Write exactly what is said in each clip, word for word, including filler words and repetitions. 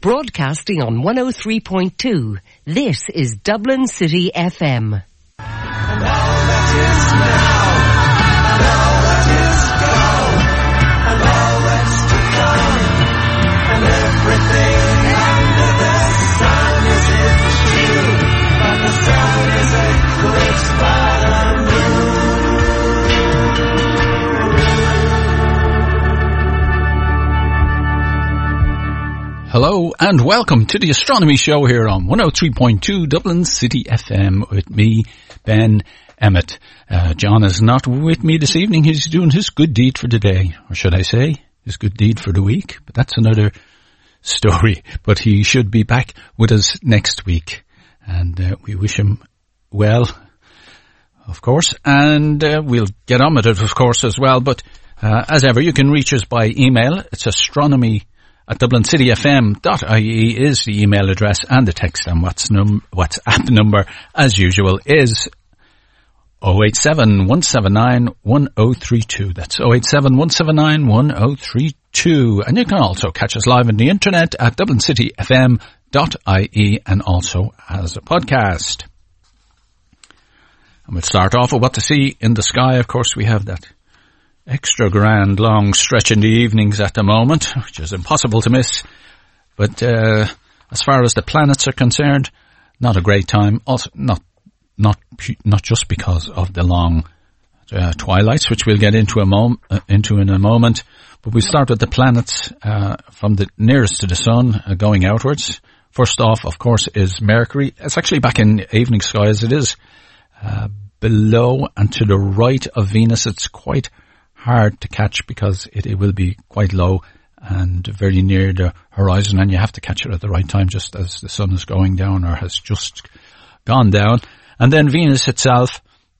Broadcasting on one oh three point two. This is Dublin City F M. And all that is now, and all that is gone, and all that's to come, and everything under the sun is issue, but the sun is eclipsed by the moon. Hello and welcome to the Astronomy Show here on one oh three point two Dublin City F M with me, Ben Emmett. Uh, John is not with me this evening. He's doing his good deed for the day, or should I say, his good deed for the week. But that's another story. But he should be back with us next week. And uh, we wish him well, of course. And uh, we'll get on with it, of course, as well. But uh, as ever, you can reach us by email. It's astronomy at dublin city f m dot i e is the email address, and the text and WhatsApp number, as usual, is oh eight seven, one seven nine, one oh three two. That's oh eight seven, one seven nine, one oh three two. And you can also catch us live on the internet at dublin city f m dot i e and also as a podcast. And we'll start off with what to see in the sky. Of course, we have that extra grand long stretch in the evenings at the moment, which is impossible to miss. But uh, as far as the planets are concerned, not a great time. Also, not not not just because of the long uh, twilights, which we'll get into a mom- uh, into in a moment. But we start with the planets uh, from the nearest to the sun, uh, going outwards. First off, of course, is Mercury. It's actually back in evening sky as it is uh, below and to the right of Venus. It's quite hard to catch because it, it will be quite low and very near the horizon, and you have to catch it at the right time just as the sun is going down or has just gone down. And then Venus itself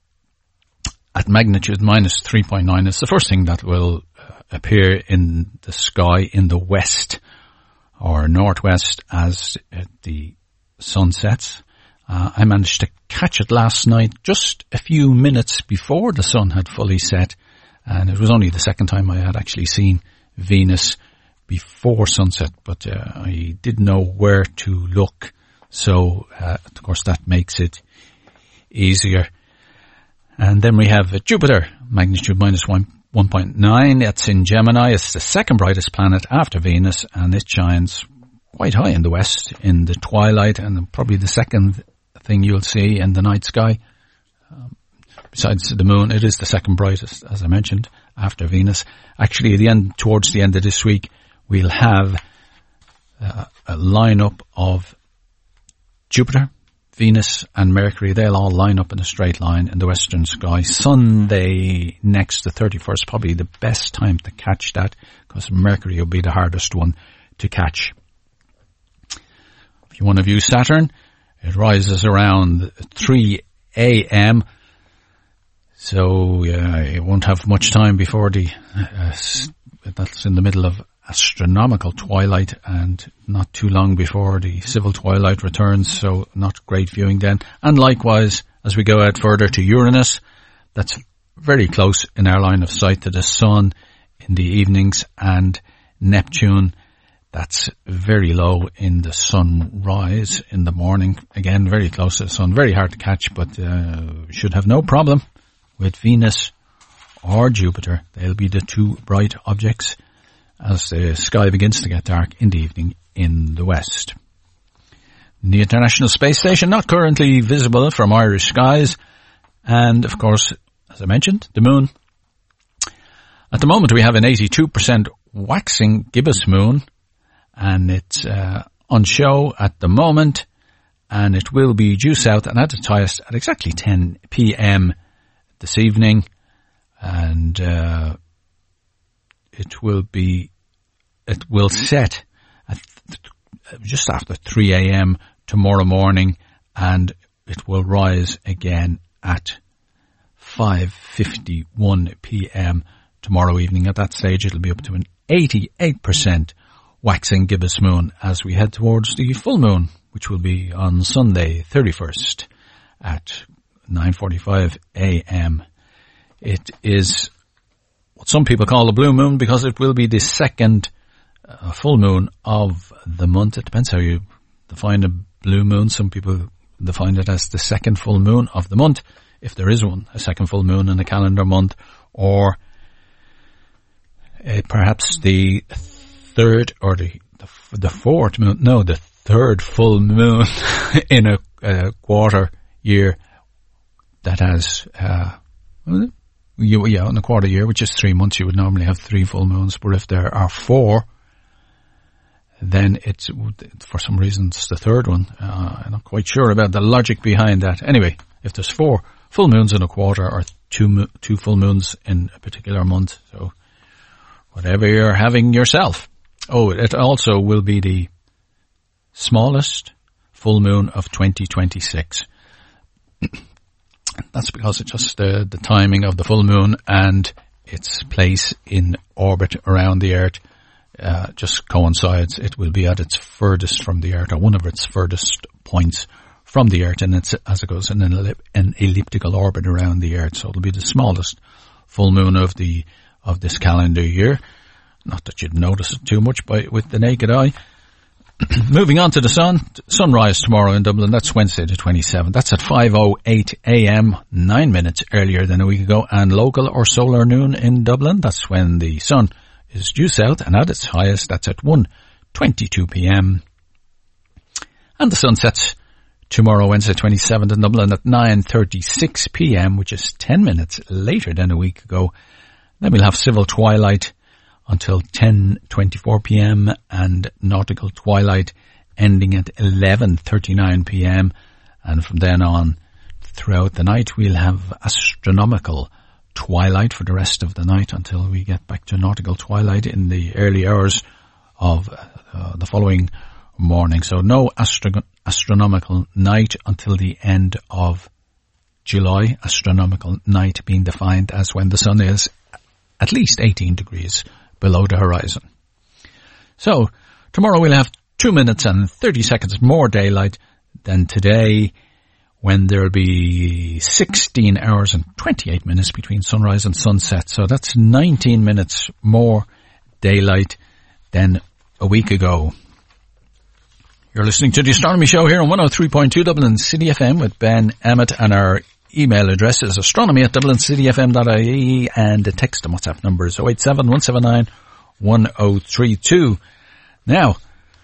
at magnitude minus three point nine is the first thing that will uh, appear in the sky in the west or northwest as uh, the sun sets. Uh, I managed to catch it last night just a few minutes before the sun had fully set. And it was only the second time I had actually seen Venus before sunset, but uh, I didn't know where to look. So, uh, of course, that makes it easier. And then we have Jupiter, magnitude minus one, one point nine. It's in Gemini. It's the second brightest planet after Venus, and it shines quite high in the west in the twilight, and probably the second thing you'll see in the night sky. Um, Besides the moon, it is the second brightest, as I mentioned, after Venus. Actually, at the end, towards the end of this week, we'll have uh, a lineup of Jupiter, Venus, and Mercury. They'll all line up in a straight line in the western sky. Sunday next, the thirty-first, probably the best time to catch that, because Mercury will be the hardest one to catch. If you want to view Saturn, it rises around three a.m., So uh, it won't have much time before the, uh, that's in the middle of astronomical twilight, and not too long before the civil twilight returns, so not great viewing then. And likewise, as we go out further to Uranus, that's very close in our line of sight to the sun in the evenings, and Neptune, that's very low in the sunrise in the morning. Again, very close to the sun, very hard to catch, but uh, should have no problem with Venus or Jupiter. They'll be the two bright objects as the sky begins to get dark in the evening in the west. The International Space Station, not currently visible from Irish skies. And, of course, as I mentioned, the moon. At the moment, we have an eighty-two percent waxing gibbous moon, and it's uh, on show at the moment, and it will be due south and at its highest at exactly ten p.m. this evening, and uh, it will be, it will set at th- just after three a.m. tomorrow morning, and it will rise again at five fifty-one p.m. tomorrow evening. At that stage, it'll be up to an eighty-eight percent waxing gibbous moon as we head towards the full moon, which will be on Sunday, thirty-first at nine forty-five a.m. It is what some people call the blue moon because it will be the second a full moon of the month. It depends how you define a blue moon. Some people define it as the second full moon of the month, if there is one, a second full moon in a calendar month, or uh, perhaps the third or the, the the fourth moon. No, the third full moon in a, a quarter year that has uh, you yeah in a quarter year, which is three months. You would normally have three full moons, but if there are four, then it's, for some reason, it's the third one. Uh, I'm not quite sure about the logic behind that. Anyway, if there's four full moons in a quarter or two mo- two full moons in a particular month, so whatever you're having yourself. Oh, it also will be the smallest full moon of twenty twenty-six. That's because it's just uh, the timing of the full moon and its place in orbit around the Earth Uh, just coincides. It will be at its furthest from the Earth, or one of its furthest points from the Earth, and it's as it goes in an, ellip- an elliptical orbit around the Earth. So it'll be the smallest full moon of the of this calendar year. Not that you'd notice it too much by with the naked eye. Moving on to the sun, sunrise tomorrow in Dublin. That's Wednesday the twenty-seventh. That's at five oh eight a.m., nine minutes earlier than a week ago. And local or solar noon in Dublin. That's when the sun is due south, and at its highest, that's at one twenty-two p.m. And the sun sets tomorrow, Wednesday twenty-seventh in Dublin at nine thirty-six p.m., which is ten minutes later than a week ago. Then we'll have civil twilight until ten twenty-four p.m. and nautical twilight ending at eleven thirty-nine p.m. And from then on, throughout the night, we'll have astronomical twilight for the rest of the night until we get back to nautical twilight in the early hours of uh, the following morning. So no astro- astronomical night until the end of July. Astronomical night being defined as when the sun is at least eighteen degrees below the horizon. So tomorrow we'll have two minutes and thirty seconds more daylight than today, when there'll be sixteen hours and twenty-eight minutes between sunrise and sunset. So that's nineteen minutes more daylight than a week ago. You're listening to the Astronomy Show here on one oh three point two Dublin City F M with Ben Emmett, and our email address is astronomy at dublin city f m dot I E, and the text and WhatsApp number is oh eight seven, one seven nine, one oh three two. Now,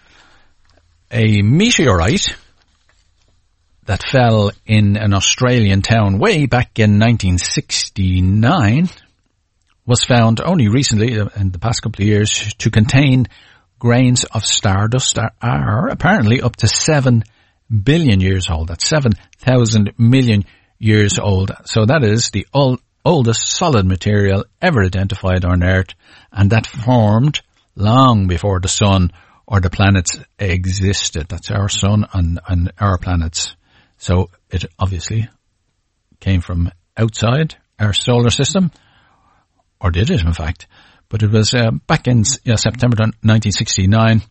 a meteorite that fell in an Australian town way back in nineteen sixty-nine was found only recently, in the past couple of years, to contain grains of stardust that are apparently up to seven billion years old. That's seven thousand million years old. So that is the old, oldest solid material ever identified on Earth, and that formed long before the sun or the planets existed. That's our sun and, and our planets. So it obviously came from outside our solar system, or did it in fact? But it was uh, back in uh, September nineteen sixty-nine.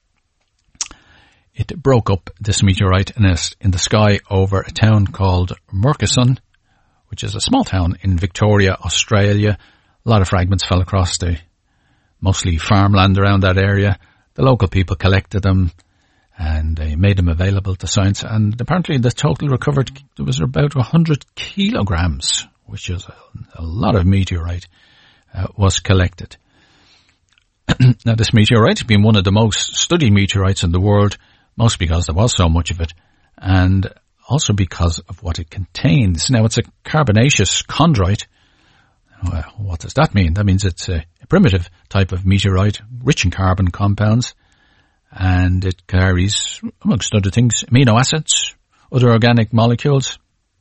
It broke up, this meteorite, in, a, in the sky over a town called Murchison, which is a small town in Victoria, Australia. A lot of fragments fell across the mostly farmland around that area. The local people collected them, and they made them available to science, and apparently the total recovered, there was about one hundred kilograms, which is a, a lot of meteorite, uh, was collected. Now this meteorite has been one of the most studied meteorites in the world, most because there was so much of it, and also because of what it contains. Now it's a carbonaceous chondrite. Well, what does that mean? That means it's a, a primitive type of meteorite, rich in carbon compounds, and it carries, amongst other things, amino acids, other organic molecules,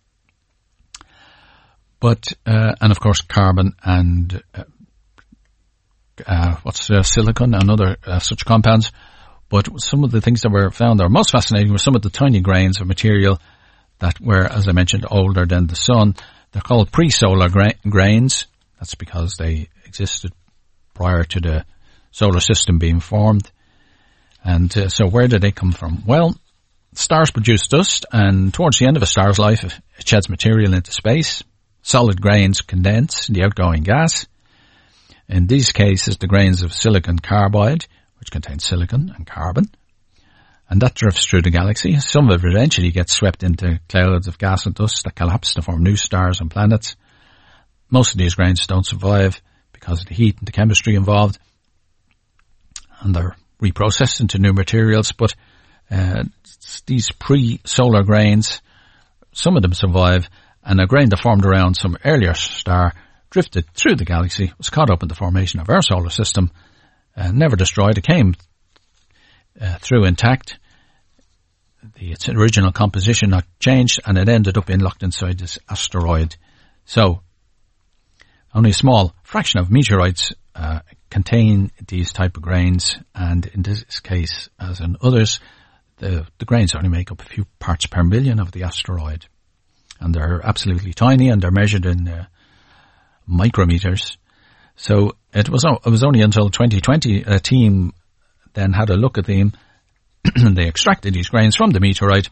but uh, and of course carbon and uh, uh, what's uh, silicon and other uh, such compounds. But some of the things that were found that were most fascinating were some of the tiny grains of material that were, as I mentioned, older than the sun. They're called pre-solar gra- grains. That's because they existed prior to the solar system being formed. And uh, so where did they come from? Well, stars produce dust, and towards the end of a star's life, it sheds material into space. Solid grains condense in the outgoing gas. In these cases, the grains of silicon carbide, which contains silicon and carbon. And that drifts through the galaxy. Some of it eventually gets swept into clouds of gas and dust that collapse to form new stars and planets. Most of these grains don't survive because of the heat and the chemistry involved, and they're reprocessed into new materials. But uh, these pre-solar grains, some of them survive, and a grain that formed around some earlier star drifted through the galaxy, was caught up in the formation of our solar system, uh, never destroyed. It came uh, through intact, the, its original composition not changed, and it ended up in locked inside this asteroid. So, only a small fraction of meteorites uh, contain these type of grains, and in this case, as in others, the, the grains only make up a few parts per million of the asteroid. And they're absolutely tiny, and they're measured in uh, micrometers. So it was it was only until twenty twenty a team then had a look at them, and they extracted these grains from the meteorite,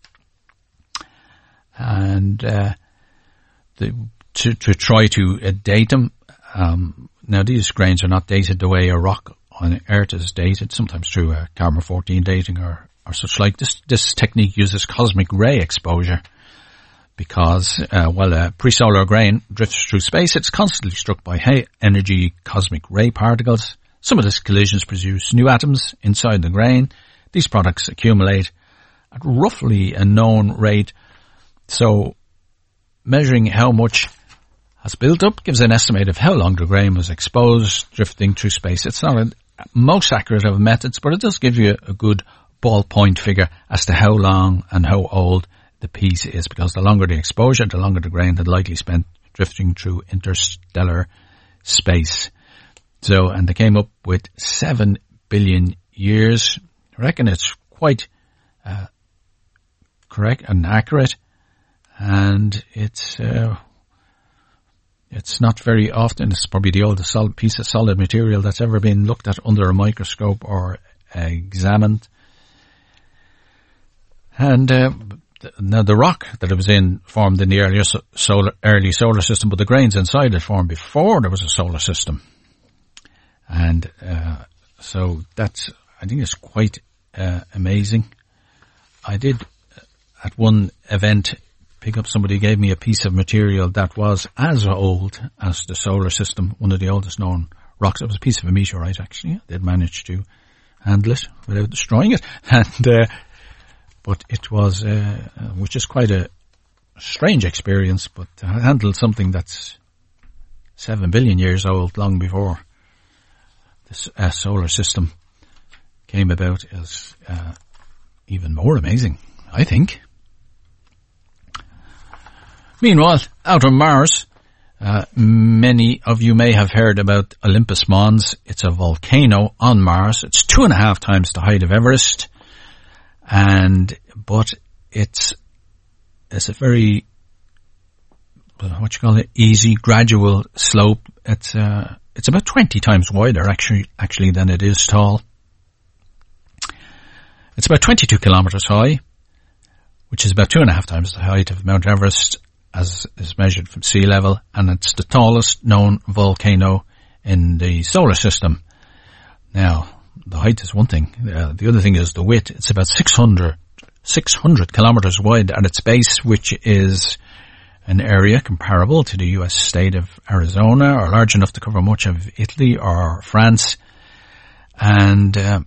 and uh, the, to to try to uh, date them. Um, now these grains are not dated the way a rock on Earth is dated, sometimes through uh, carbon fourteen dating or or such like. This this technique uses cosmic ray exposure. Because uh, while a pre-solar grain drifts through space, it's constantly struck by high-energy cosmic ray particles. Some of these collisions produce new atoms inside the grain. These products accumulate at roughly a known rate. So measuring how much has built up gives an estimate of how long the grain was exposed drifting through space. It's not a most accurate of methods, but it does give you a good ballpoint figure as to how long and how old the piece is, because the longer the exposure, the longer the grain had likely spent drifting through interstellar space. So, and they came up with seven billion years. I reckon it's quite uh, correct and accurate, and it's uh, it's not very often. It's probably the oldest solid piece of solid material that's ever been looked at under a microscope or uh, examined. And uh, now the rock that it was in formed in the earlier solar, early solar system, but the grains inside it formed before there was a solar system. And uh, so that's, I think it's quite uh, amazing. I did uh, at one event pick up, somebody gave me a piece of material that was as old as the solar system, one of the oldest known rocks. It was a piece of a meteorite actually. I did manage to handle it without destroying it. And uh, But it was, uh, which is quite a strange experience, but to handle something that's seven billion years old, long before this uh, solar system came about, is uh, even more amazing, I think. Meanwhile, out on Mars, uh, many of you may have heard about Olympus Mons. It's a volcano on Mars. It's two and a half times the height of Everest. And, but it's, it's a very, what you call it, easy, gradual slope. It's, uh, it's about twenty times wider actually, actually than it is tall. It's about twenty-two kilometers high, which is about two and a half times the height of Mount Everest as is measured from sea level. And it's the tallest known volcano in the solar system. Now, the height is one thing. Uh, the other thing is the width. It's about six hundred, six hundred kilometers wide at its base, which is an area comparable to the U S state of Arizona, or large enough to cover much of Italy or France. And, uh,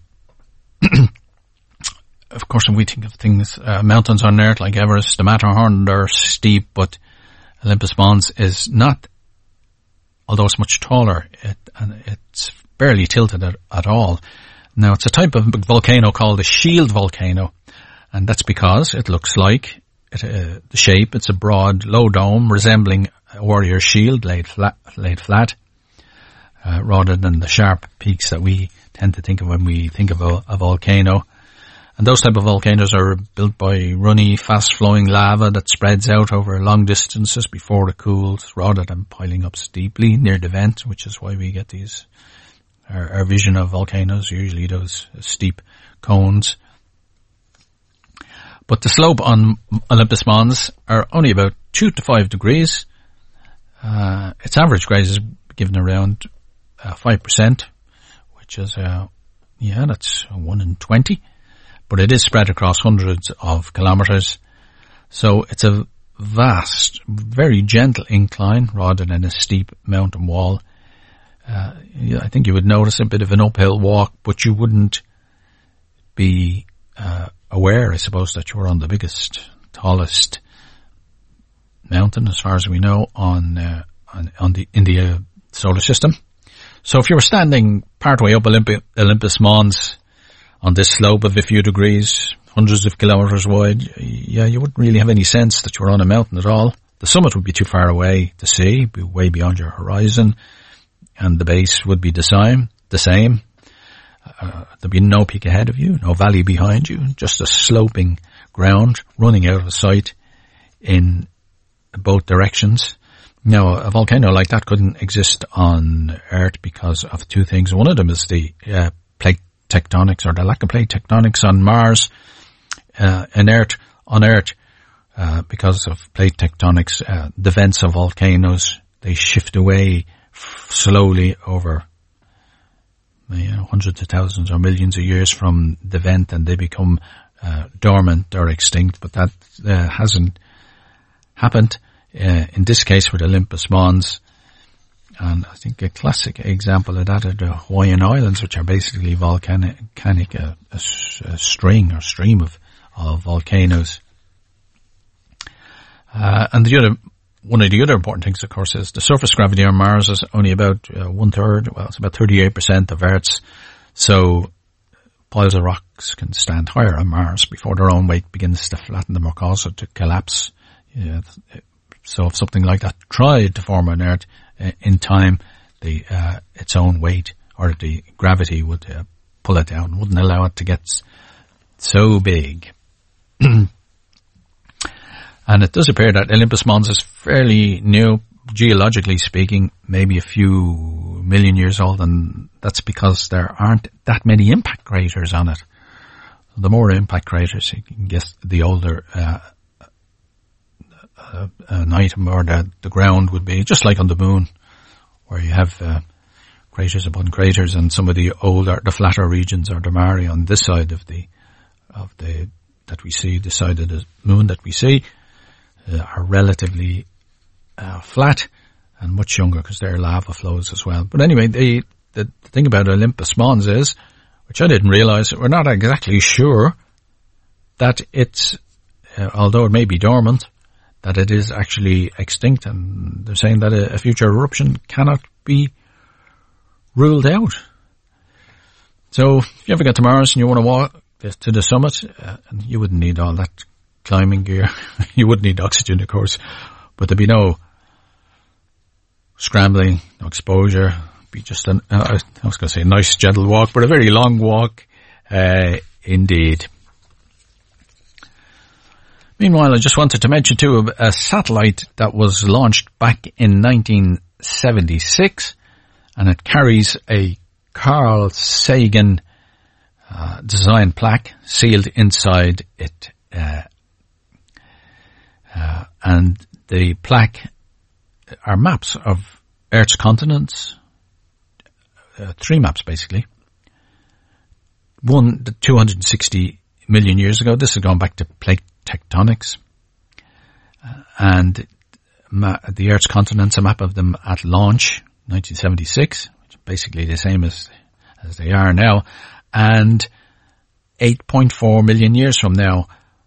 of course, when we think of things, uh, mountains on Earth like Everest, the Matterhorn, they're steep, but Olympus Mons is not, although it's much taller, it, and it's barely tilted at, at all. Now, it's a type of volcano called a shield volcano, and that's because it looks like it, uh, the shape. It's a broad, low dome resembling a warrior's shield laid flat, laid flat, uh, rather than the sharp peaks that we tend to think of when we think of a, a volcano. And those type of volcanoes are built by runny, fast-flowing lava that spreads out over long distances before it cools, rather than piling up steeply near the vent, which is why we get these. Our, our vision of volcanoes, usually those steep cones. But the slope on Olympus Mons are only about two to five degrees. Uh, its average grade is given around uh, five percent, which is uh, Yeah, that's one in twenty. But it is spread across hundreds of kilometres. So it's a vast, very gentle incline rather than a steep mountain wall. Uh, I think you would notice a bit of an uphill walk, but you wouldn't be uh, aware, I suppose, that you were on the biggest, tallest mountain, as far as we know, on uh, on, on the in the uh, solar system. So if you were standing partway up Olympi- Olympus Mons on this slope of a few degrees, hundreds of kilometres wide, yeah, you wouldn't really have any sense that you were on a mountain at all. The summit would be too far away to see, be way beyond your horizon, and the base would be the same. The same. Uh, there'd be no peak ahead of you, no valley behind you, just a sloping ground running out of sight in both directions. Now, a volcano like that couldn't exist on Earth because of two things. One of them is the uh, plate tectonics, or the lack of plate tectonics on Mars. Uh, in Earth, on Earth, uh, because of plate tectonics, uh, the vents of volcanoes, they shift away f- slowly over you know, hundreds of thousands or millions of years from the vent, and they become uh, dormant or extinct. But that uh, hasn't happened uh, in this case with Olympus Mons. And I think a classic example of that are the Hawaiian Islands, which are basically volcanic, volcanic a, a, a string or stream of, of volcanoes. Uh, and the other, one of the other important things, of course, is the surface gravity on Mars is only about uh, one third, well, it's about thirty-eight percent of Earth's. So piles of rocks can stand higher on Mars before their own weight begins to flatten them or cause it to collapse. Yeah, so if something like that tried to form on Earth, uh, in time, the uh, its own weight or the gravity would uh, pull it down, wouldn't allow it to get so big. And it does appear that Olympus Mons is fairly new, geologically speaking, maybe a few million years old, and that's because there aren't that many impact craters on it. The more impact craters, you can guess the older uh, uh, an item or the, the ground would be, just like on the moon, where you have uh, craters upon craters, and some of the older, the flatter regions are the Mare on this side of the of the that we see, the side of the moon that we see. Uh, are relatively uh, flat and much younger because they're lava flows as well. But anyway, the, the, the thing about Olympus Mons is, which I didn't realize, we're not exactly sure that it's, uh, although it may be dormant, that it is actually extinct, and they're saying that a, a future eruption cannot be ruled out. So if you ever get to Mars and you want to walk to the summit, uh, and you wouldn't need all that climbing gear. You would need oxygen, of course, but there'd be no scrambling, no exposure. It'd be just an, uh, I was going to say a nice gentle walk, but a very long walk, uh, indeed. Meanwhile, I just wanted to mention too a, a satellite that was launched back in nineteen seventy-six, and it carries a Carl Sagan uh, design plaque sealed inside it. Uh, Uh, and the plaque are maps of Earth's continents, uh, three maps basically. One, two hundred sixty million years ago. This has gone back to plate tectonics. Uh, and ma- the Earth's continents, a map of them at launch, nineteen seventy-six, which is basically the same as, as they are now. And eight point four million years from now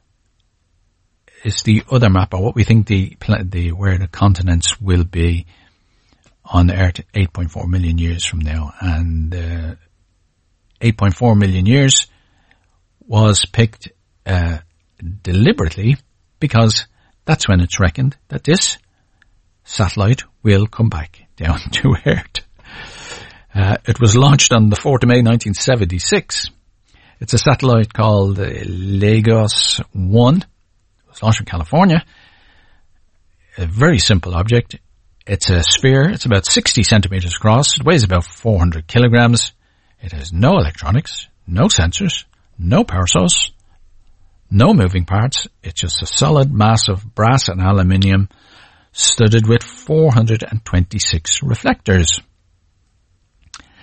is the other map, or what we think the, the, where the continents will be on Earth eight point four million years from now. And, uh, eight point four million years was picked, uh, deliberately because that's when it's reckoned that this satellite will come back down to Earth. Uh, it was launched on the fourth of May nineteen seventy-six. It's a satellite called uh, Lagos one. It was launched in California. A very simple object. It's a sphere. It's about sixty centimeters across. It weighs about four hundred kilograms. It has no electronics, no sensors, no power source, no moving parts. It's just a solid mass of brass and aluminium studded with four hundred twenty-six reflectors.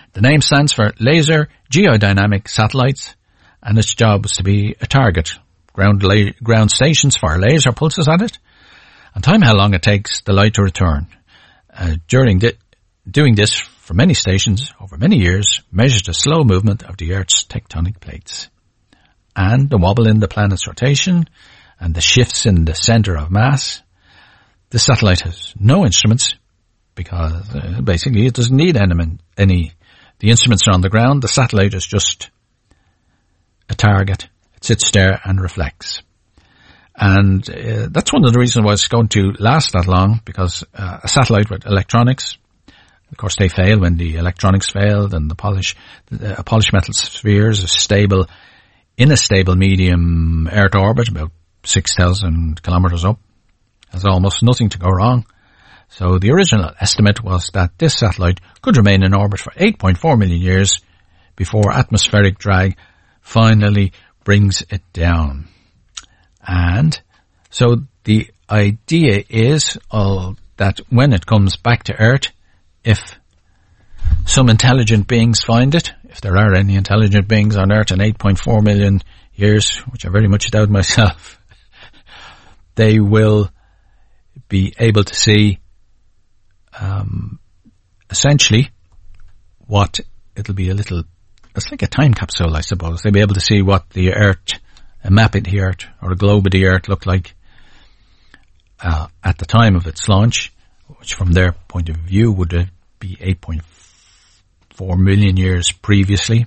The name stands for Laser Geodynamic Satellites, and its job was to be a target. Ground, la- ground stations fire laser pulses at it, and time how long it takes the light to return. Uh, during di- doing this for many stations over many years measures the slow movement of the Earth's tectonic plates, and the wobble in the planet's rotation, and the shifts in the center of mass. The satellite has no instruments because uh, basically it doesn't need any, any. The instruments are on the ground. The satellite is just a target. It sits there and reflects. And uh, that's one of the reasons why it's going to last that long, because uh, a satellite with electronics, of course they fail when the electronics fail, then the polish, a polished metal sphere is stable in a stable medium Earth orbit, about six thousand kilometers up. Has almost nothing to go wrong. So the original estimate was that this satellite could remain in orbit for eight point four million years before atmospheric drag finally brings it down. And so the idea is uh, that when it comes back to Earth, if some intelligent beings find it, if there are any intelligent beings on Earth in eight point four million years, which I very much doubt myself, they will be able to see um, essentially what it'll be a little, it's like a time capsule, I suppose. They'll be able to see what the Earth, a map of the Earth or a globe of the Earth looked like uh, at the time of its launch, which from their point of view would be eight point four million years previously.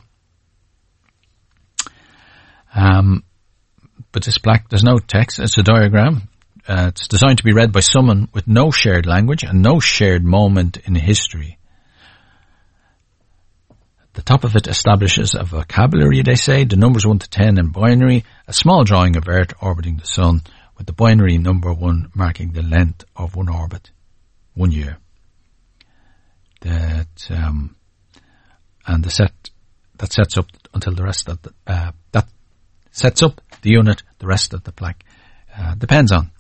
Um, but this black, there's no text, it's a diagram. Uh, it's designed to be read by someone with no shared language and no shared moment in history. The top of it establishes a vocabulary, they say, the numbers one to ten in binary, a small drawing of Earth orbiting the Sun, with the binary number one marking the length of one orbit, one year. That, um, and the set, that sets up until the rest of the, uh, that sets up the unit, the rest of the plaque, uh, depends on.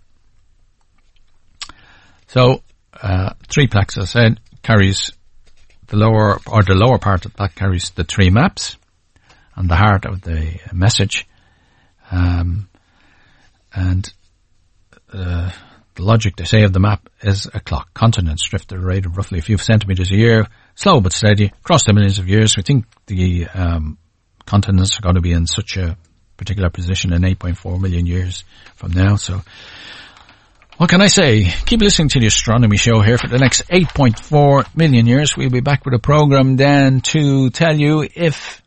So, uh, three plaques, as I said, carries the lower, or the lower part of the plaque carries the three maps and the heart of the message. Um, and, uh, the logic, they say, of the map is a clock. Continents drift at a rate of roughly a few centimeters a year, slow but steady, across the millions of years. We think the, um, continents are going to be in such a particular position in eight point four million years from now, so, what can I say? Keep listening to the Astronomy Show here for the next eight point four million years. We'll be back with a program then to tell you if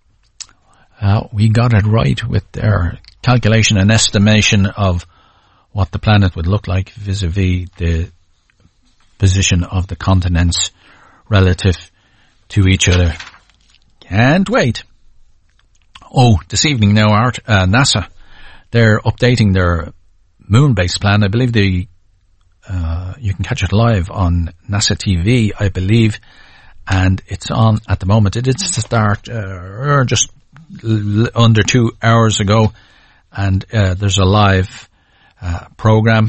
uh, we got it right with their calculation and estimation of what the planet would look like vis-a-vis the position of the continents relative to each other. Can't wait. Oh, this evening now, Art, uh, NASA, they're updating their moon-based plan. I believe the uh, you can catch it live on NASA T V, I believe, and it's on at the moment. It did start uh, just l- under two hours ago, and uh, there's a live uh, program.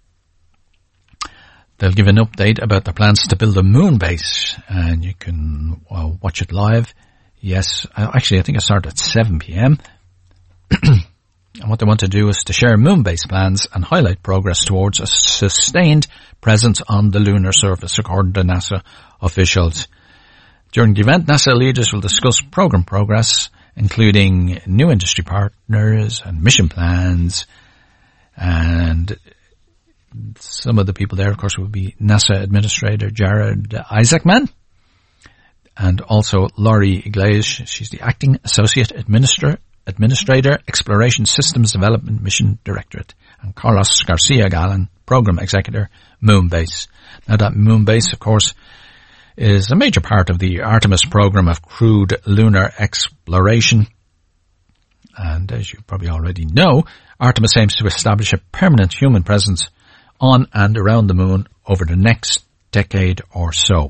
They'll give an update about their plans to build a moon base, and you can uh, watch it live. Yes, actually, I think it started at seven p.m. And what they want to do is to share moon-based plans and highlight progress towards a sustained presence on the lunar surface, according to NASA officials. During the event, NASA leaders will discuss program progress, including new industry partners and mission plans. And some of the people there, of course, will be NASA Administrator Jared Isaacman, and also Laurie Iglesias. She's the Acting Associate Administrator Administrator, Exploration Systems Development Mission Directorate, and Carlos Garcia Gallan, Program Executive, Moonbase. Now that Moonbase, of course, is a major part of the Artemis program of crewed lunar exploration. And as you probably already know, Artemis aims to establish a permanent human presence on and around the moon over the next decade or so.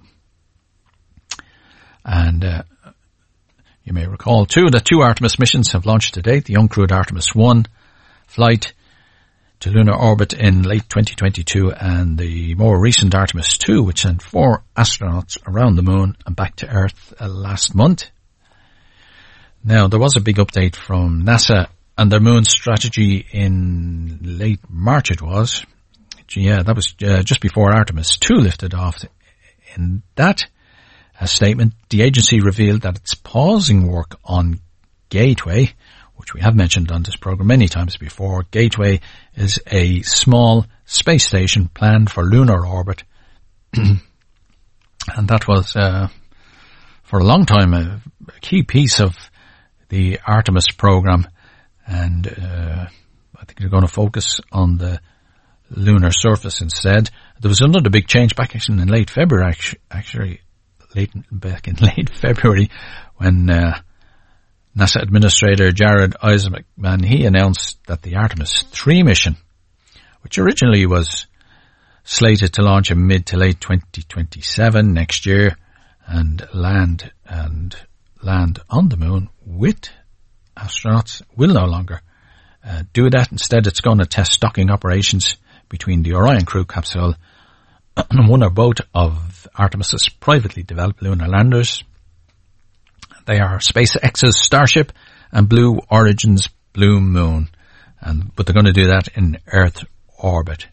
And, uh, you may recall, too, that two Artemis missions have launched to date. The uncrewed Artemis one flight to lunar orbit in late twenty twenty-two, and the more recent Artemis two, which sent four astronauts around the moon and back to Earth uh, last month. Now, there was a big update from NASA and their moon strategy in late March it was. Yeah, that was uh, just before Artemis two lifted off. In that uh, statement, the agency revealed that it's pausing work on Gateway, which we have mentioned on this program many times before. Gateway is a small space station planned for lunar orbit. And that was, uh, for a long time, a, a key piece of the Artemis program. And, uh, I think they're going to focus on the lunar surface instead. There was another big change back in late February, actually, actually late, back in late February when, uh, NASA Administrator Jared Isaacman, he announced that the Artemis three mission, which originally was slated to launch in mid to late twenty twenty-seven next year and land and land on the moon with astronauts, will no longer uh, do that. Instead, it's going to test docking operations between the Orion crew capsule and one or both of Artemis's privately developed lunar landers. They are SpaceX's Starship and Blue Origin's Blue Moon, and but they're going to do that in Earth orbit.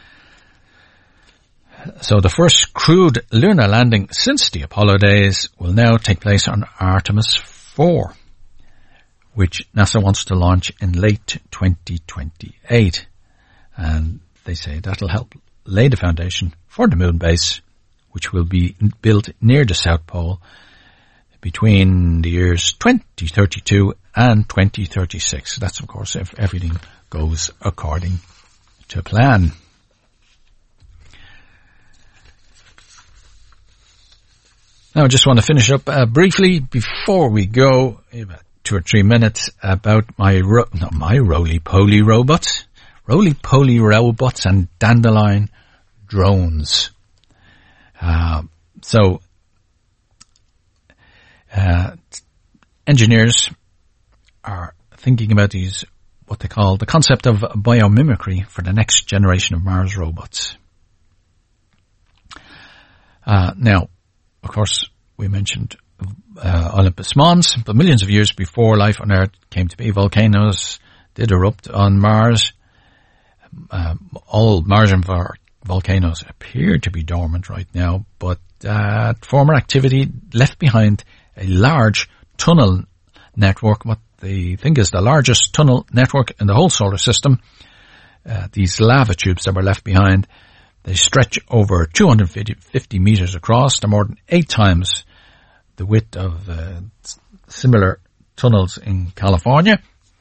So the first crewed lunar landing since the Apollo days will now take place on Artemis four, which NASA wants to launch in late twenty twenty-eight. And they say that'll help lay the foundation for the moon base, which will be built near the South Pole between the years twenty thirty-two and twenty thirty-six. That's, of course, if everything goes according to plan. Now, I just want to finish up uh, briefly before we go, about two or three minutes, about my, ro- not my roly-poly robots, roly-poly robots and dandelion drones. Uh, so, Uh, engineers are thinking about these, what they call the concept of biomimicry for the next generation of Mars robots. Uh, now, of course, we mentioned uh, Olympus Mons, but millions of years before life on Earth came to be, volcanoes did erupt on Mars. Uh, all Martian vo- volcanoes appear to be dormant right now, but uh, former activity left behind a large tunnel network, what they think is the largest tunnel network in the whole solar system. Uh, these lava tubes that were left behind, they stretch over two hundred fifty meters across. They're more than eight times the width of uh, similar tunnels in California.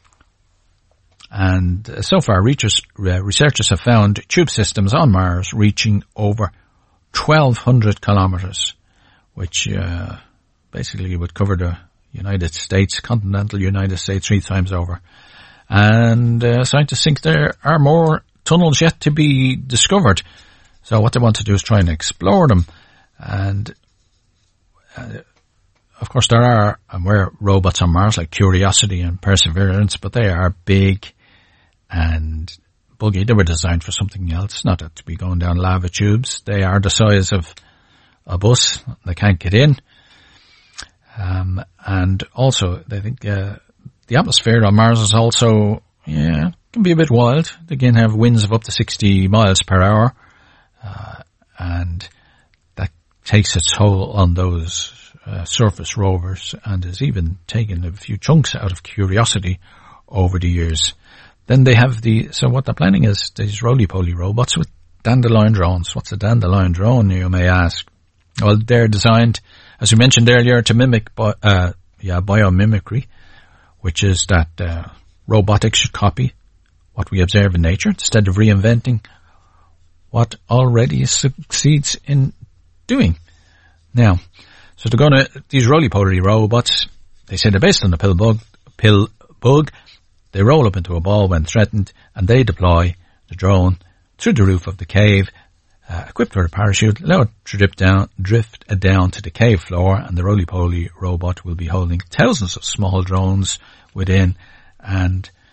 And uh, so far, researchers, uh, researchers have found tube systems on Mars reaching over twelve hundred kilometers, which uh, basically would cover the United States, continental United States, three times over. And uh, scientists think there are more tunnels yet to be discovered. So what they want to do is try and explore them. And uh, of course there are, and we're robots on Mars like Curiosity and Perseverance, but they are big and buggy. They were designed for something else, not to be going down lava tubes. They are the size of a bus. They can't get in. Um, and also they think, uh, the atmosphere on Mars is also, yeah, can be a bit wild. They can have winds of up to sixty miles per hour. Uh, and that takes its toll on those uh, surface rovers and has even taken a few chunks out of Curiosity over the years. Then they have the, so what they're planning is these roly-poly robots with dandelion drones. What's a dandelion drone, you may ask? Well, they're designed, as we mentioned earlier, to mimic bi- uh, yeah, biomimicry, which is that uh, robotics should copy what we observe in nature instead of reinventing what already succeeds in doing. Now, so they're going to, these roly-poly robots, they say they're based on the pill bug, pill bug. They roll up into a ball when threatened, and they deploy the drone through the roof of the cave, uh, equipped with a parachute, allow it to drift down, drift down to the cave floor, and the roly-poly robot will be holding thousands of small drones within, and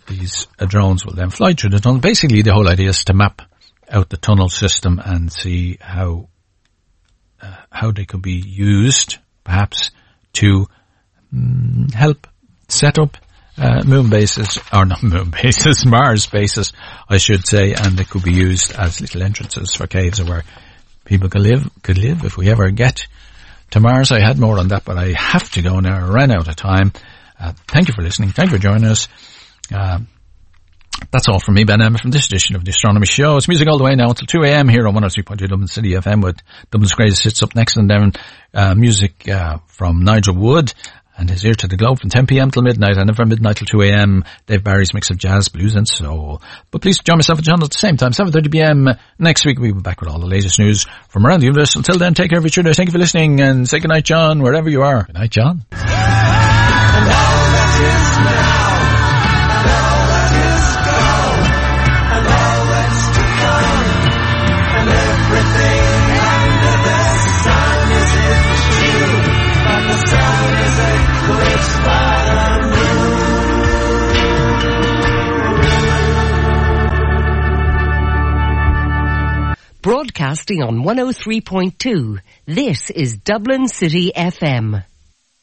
these uh, drones will then fly through the tunnel. Basically, the whole idea is to map out the tunnel system and see how uh, how they could be used, perhaps, to um, help set up uh, moon bases, or not moon bases, Mars bases, I should say, and they could be used as little entrances for caves where people could live, could live if we ever get to Mars. I had more on that, but I have to go now. I ran out of time. Uh, thank you for listening. Thank you for joining us. Uh, that's all from me, Ben Emmett, from this edition of the Astronomy Show. It's music all the way now until two a.m. here on one oh three point two Dublin City F M with Dublin's Greatest Hits up next, and then uh, music uh, from Nigel Wood and his Ear to the Globe from ten p.m. till midnight, and then from midnight till two a.m. Dave Barry's mix of jazz, blues and soul. But please join myself and John at the same time, seven thirty p.m. next week. We'll be back with all the latest news from around the universe. Until then, take care of each other. Thank you for listening, and say goodnight, John, wherever you are. Good night, John. And all that is now, and all that is gone, and all that's to come, and everything under the sun is in view, but the sun is eclipsed by the moon. Broadcasting on one oh three point two, this is Dublin City F M.